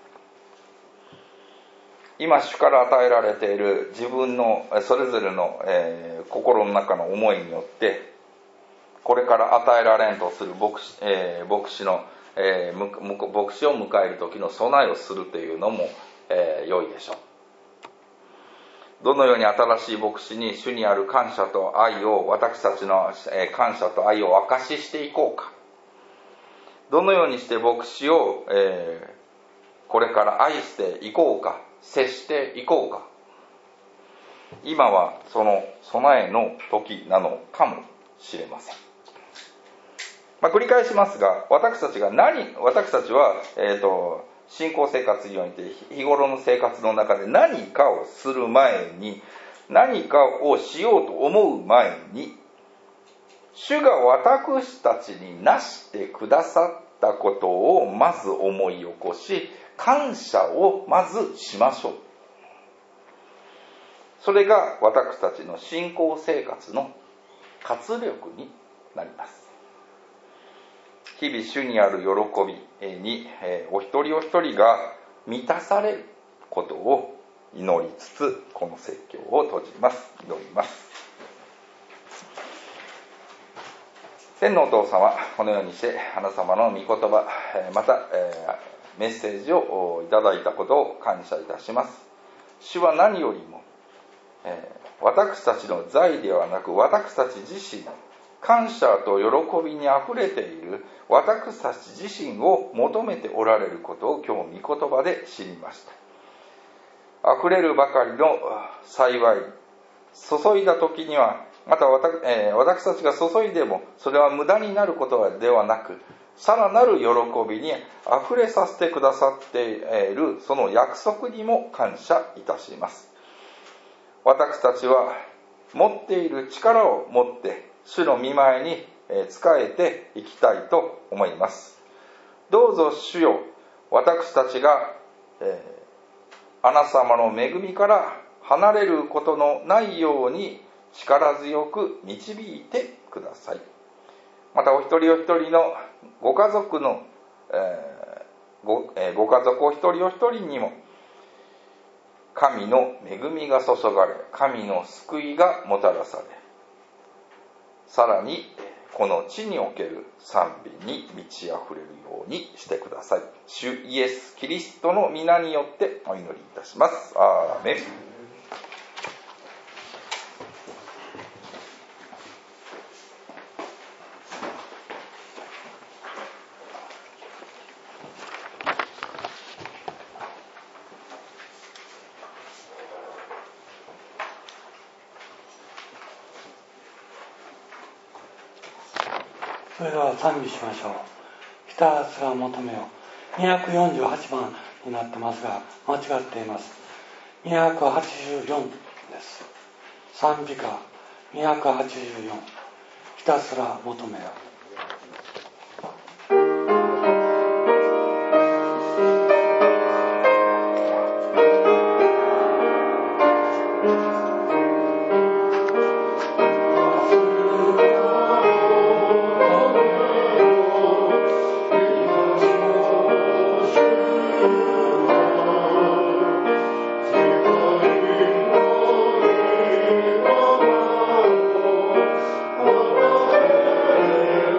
今主から与えられている自分のそれぞれの、えー、心の中の思いによってこれから与えられんとする牧師、えー、牧師の、えー、牧師を迎える時の備えをするというのも、えー、良いでしょう。どのように新しい牧師に主にある感謝と愛を、私たちの感謝と愛を証ししていこうか。どのようにして牧師を、えー、これから愛していこうか、接していこうか。今はその備えの時なのかもしれません。まあ、繰り返しますが、私たちが何、私たちは、えーと、 信仰生活において日頃の生活の中で何かをする前に、何かをしようと思う前に、主が私たちになしてくださったことをまず思い起こし、感謝をまずしましょう。それが私たちの信仰生活の活力になります。日々主にある喜びにお一人お一人が満たされることを祈りつつ、この説教を閉じます。祈ります。天のお父様、このようにしてあなた様の御言葉、またメッセージをいただいたことを感謝いたします。主は何よりも私たちの罪ではなく、私たち自身、感謝と喜びにあふれている私たち自身を求めておられることを今日御言葉で知りました。あふれるばかりの幸い、注いだ時には、また 私,、えー、私たちが注いでもそれは無駄になることではなく、さらなる喜びにあふれさせてくださっているその約束にも感謝いたします。私たちは持っている力を持って主の御前に仕えていきたいと思います。どうぞ主よ、私たちが、えー、あなた様の恵みから離れることのないように力強く導いてください。またお一人お一人のご家族の、えー ご, えー、ご家族お一人お一人にも神の恵みが注がれ、神の救いがもたらされ、さらにこの地における賛美に満ち溢れるようにしてください。主イエス・キリストの皆によってお祈りいたします。アーメン。 それでは賛美しましょう。ひたすら求めよう。にひゃくよんじゅうはちばんになってますが、間違っています。にひゃくはちじゅうよんです。賛美歌にひゃくはちじゅうよん、ひたすら求めよう。 Oh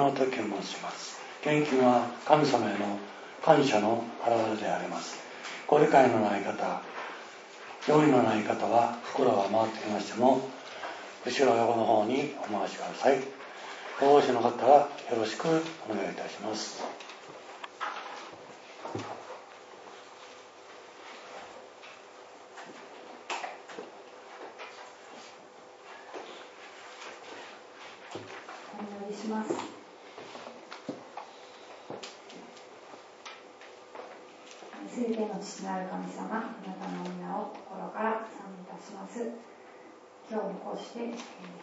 の時を申します。献金は神様への感謝の表れであります。ご理解のない方、用意のない方は袋が回ってきましても後ろ横の方にお回しください。ご奉仕の方はよろしくお願いいたします。 お祈りします。すべての父なる神様、あなたの皆を心から賛美いたします。今日もこうして、えー、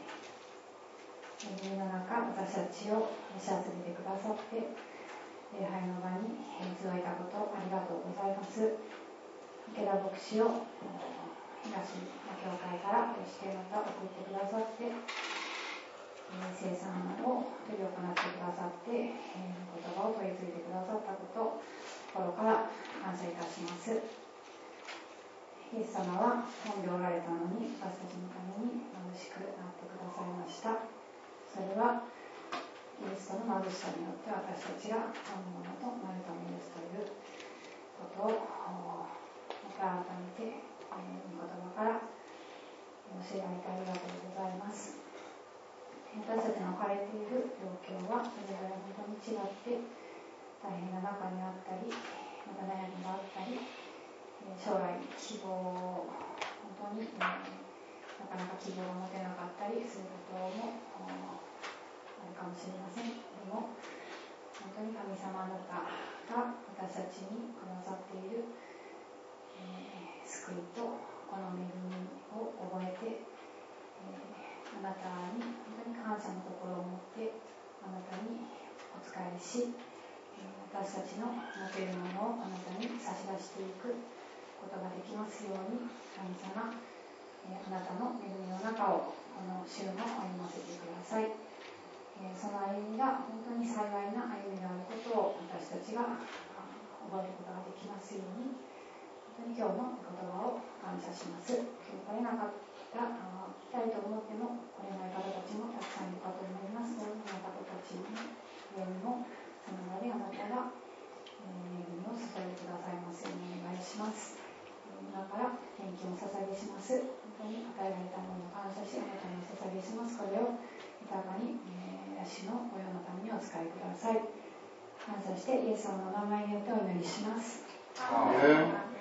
恵みの中、私たちを召し集めてくださって、礼拝の場に集いたことありがとうございます。池田牧師を東の教会からこうしてまた送ってくださって、聖餐を執り行ってくださって、言葉を取り継いでくださったことを心から感謝いたします。イエス様は飛んでおられたのに私たちのために貧しくなってくださいました。それはキリストの貧しさによって私たちが神のものとなるためですということをまた改めて御言葉から教えられてありがとうございます。私たちの置かれている状況はそれぞれ本当に違って大変な中にあったり、また悩みがあったり、将来希望を本当に、えー、なかなか希望が持てなかったりすることもあるかもしれません。でも本当に神様あなたが私たちにくださっている、えー、救いとこの恵みを覚えて、えー、あなたに本当に感謝の心を持ってあなたにお仕えし、私たちの持てるものをあなたに差し出していくことができますように、神様、あなたの恵みの中をこの週も歩ませてください。その歩みが本当に幸いな歩みであることを私たちが覚えることができますように、本当に今日の言葉を感謝します。今日来れなかった来たいと思っても来れない方たちもたくさんいるかと思います。そういう方たちの上にもその場であなたが恵みを注いでくださいますようにお願いします。今から献金を捧げします。本当に与えられたものを感謝し、あなたにお捧げします。これを豊かに、えー、ヤシの御用のためにお使いください。感謝してイエス様の名前によってお祈りします。アーメン。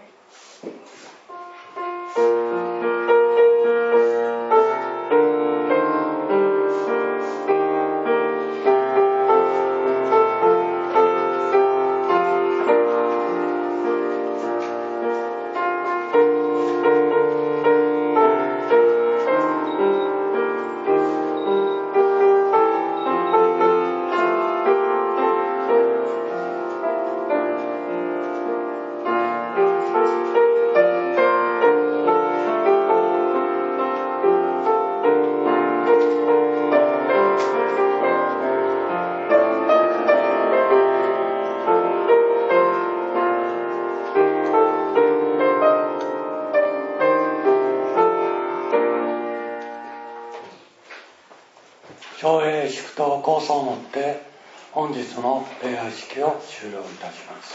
朝礼祝祷構想をもって本日の礼拝式を終了いたします。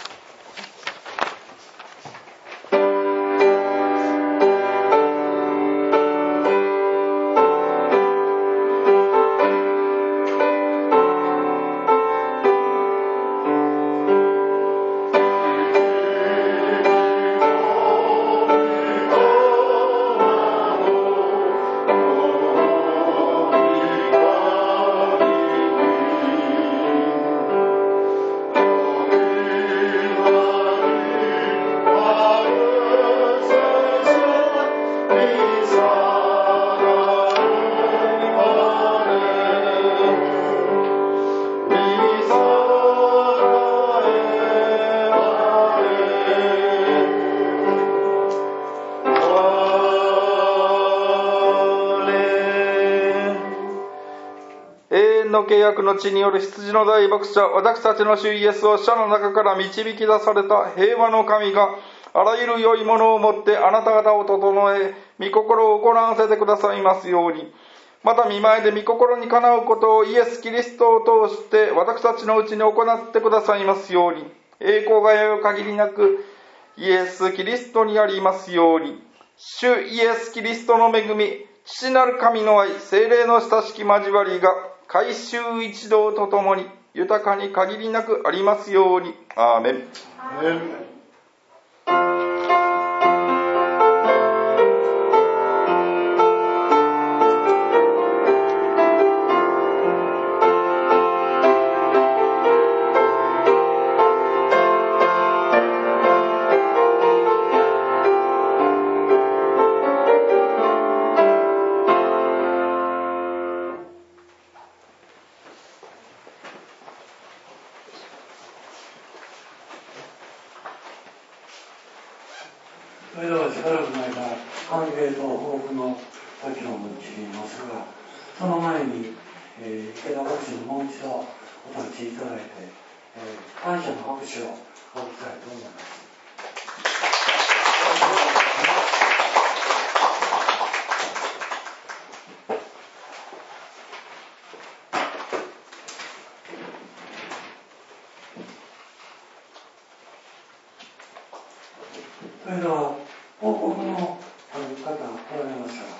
契約の地による羊の大牧者、私たちの主イエスを死者の中から導き出された平和の神が、あらゆる良いものをもってあなた方を整え、御心を行わせてくださいますように。 また見前で御心にかなうことをイエス・キリストを通して私たちのうちに行ってくださいますように、栄光がよ限りなくイエス・キリストにありますように。主イエス・キリストの恵み、父なる神の愛、聖霊の親しき交わりが改宗一同とともに豊かに限りなくありますように。アーメン。 アーメン。 それではしばらくの間、歓迎と報告の時を用いますが、その前に、えー、池田牧師にもう一度お立ちいただいて、えー、感謝の拍手をおきたいと思います。それでは報告のある方おられますか。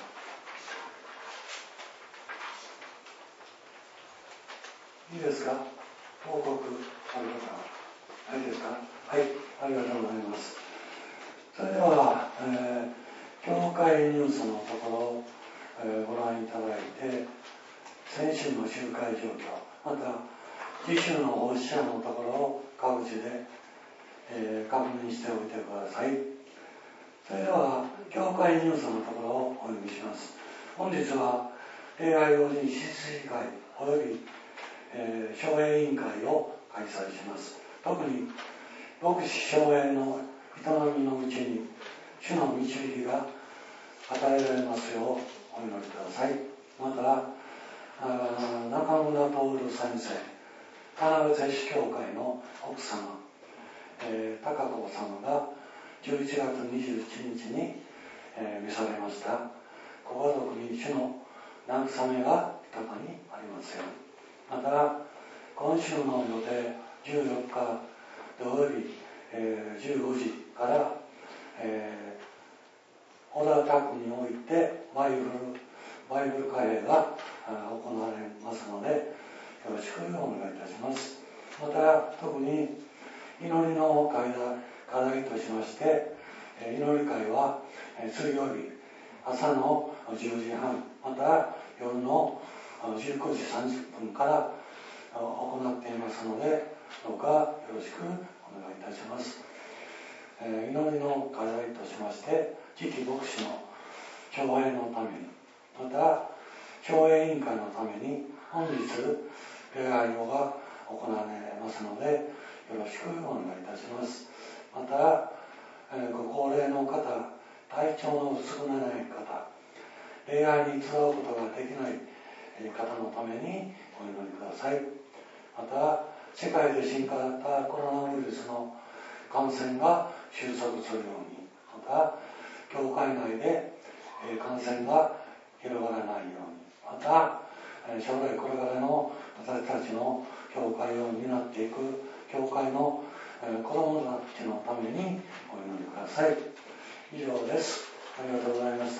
いいですか。報告ある方ないですか。はい、ありがとうございます。それでは、えー、教会ニュースのところを、えー、ご覧いただいて、先週の集会状況、また次週の奉仕者のところを各自で、えー、確認しておいてください。それでは教会ニュースのところをお読みします。本日は礼拝用に執事会および、えー、奨励委員会を開催します。特に牧師奨励の営みのうちに主の導きが与えられますようお祈りください。また中村徹先生、田辺摂取協会の奥様、えー、高子様がじゅういちがつにじゅうしちにちに、えー、召されました。ご家族に主の慰めが豊かにありますように。また今週の予定じゅうよっか土曜日、えー、じゅうごじから、えー、小田宅においてバイブルバイブル会が行われますので、よろしくお願いいたします。また特に祈りの会課題としまして、祈り会は水曜日朝のじゅうじはん、また夜のじゅうくじさんじゅっぷんから行っていますので、どうかよろしくお願いいたします。祈りの課題としまして、次期牧師の奨励のために、また奨励委員会のために本日礼拝用が行われますので、よろしくお願いいたします。また、えー、ご高齢の方、体調の優れない方、礼拝に集うことができない方のためにお祈りください。また、世界で新型コロナウイルスの感染が収束するように、また、教会内で感染が広がらないように、また、将来これからの私たちの教会を担っていく教会の子供たちのためにお祈りください。以上です。ありがとうございました。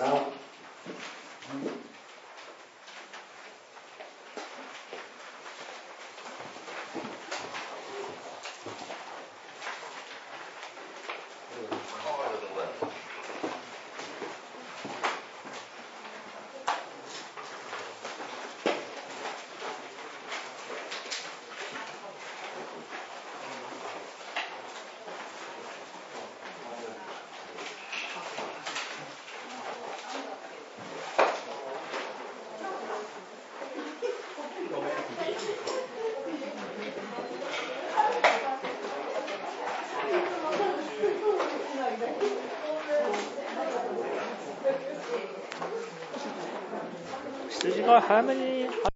羊が早めに